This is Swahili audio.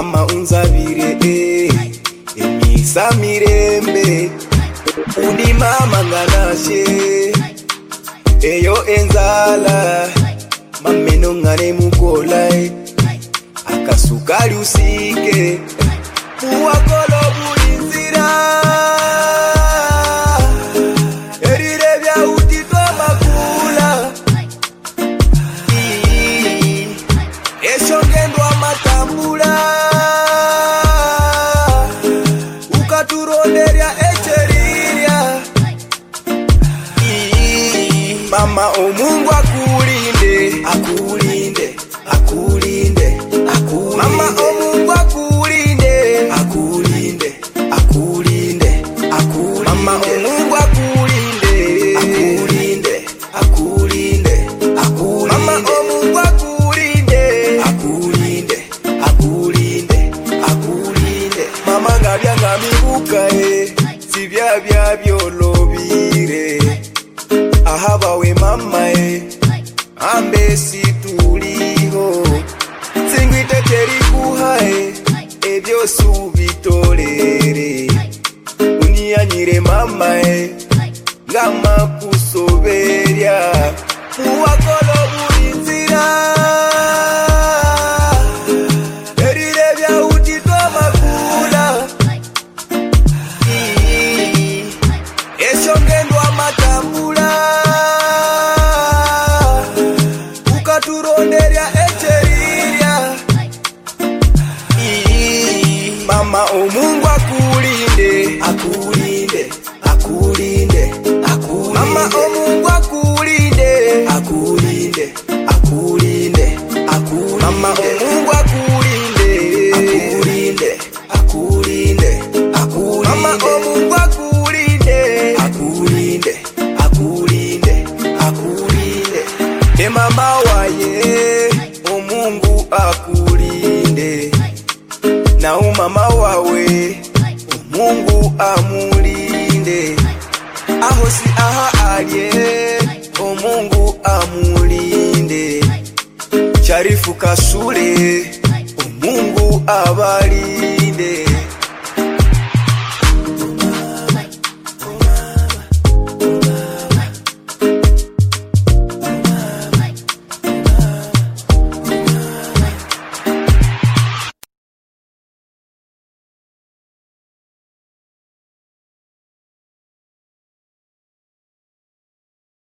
mama unzabire emisa mirembe uni mama nganashe eyo enzala mameno ngane mukola akasukali usike uwakolo bulinzira erire bya utito makula eshongendwa matambula ukaturonderya echeriria mama omungu akulinde akulinde akulinde akulinde mama omungu akulinde akulinde akulinde akulinde mama omungu akulinde akulinde akulinde akulinde mama omungu akulinde akulinde akulinde akulinde mama ngabya ngamibuka sibya bya byolobire ahaba we mama ambe situliho singwite terikuha ebyo subitolere uniyanyire mama ngama kusoberya uwakolo bulinzira erire bya utito makula eshongendwa matambula ukaturonderya echeriria mama omungu akulinde akulinde akulinde akulinde mama omungu akulinde akulinde akulinde akulinde mama omungu akulinde akulinde akulinde akulinde mama omungu akulinde akulinde akulinde akulinde mama waye omungu akulinde na umama wawe omungu amulinde aho si aha alye omungu amulinde Sharifu Kasule omungu abalinde